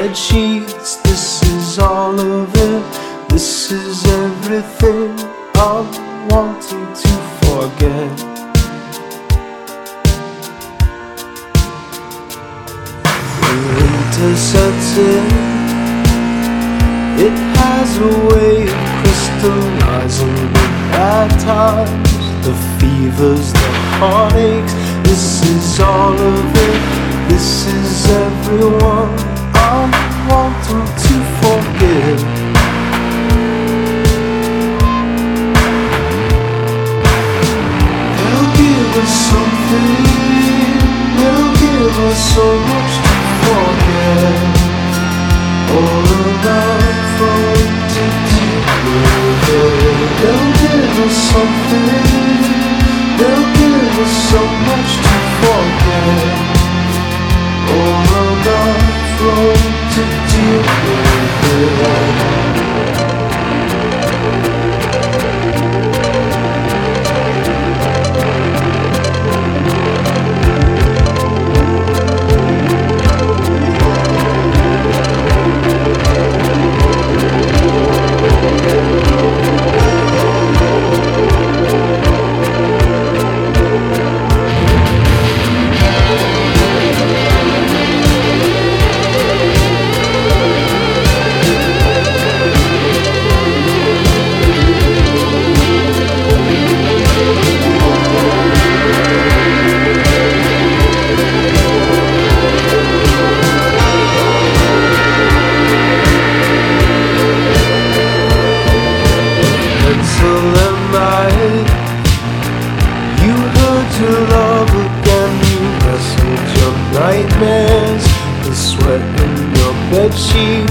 bed sheets. This is all of it. This is everything I'm wanting to forget. When winter sets in, it has a way of crystallizing the bad times, the fevers, the heartaches. This is all of it. This is everyone I'm wanting to forgive. They'll give us something. They'll give us so much to forget. All enough for to do. They'll give us something. They'll give us so much to forget. All enough for to deal with it. You heard your love again. You wrestled your nightmares, the sweat in your bedsheet.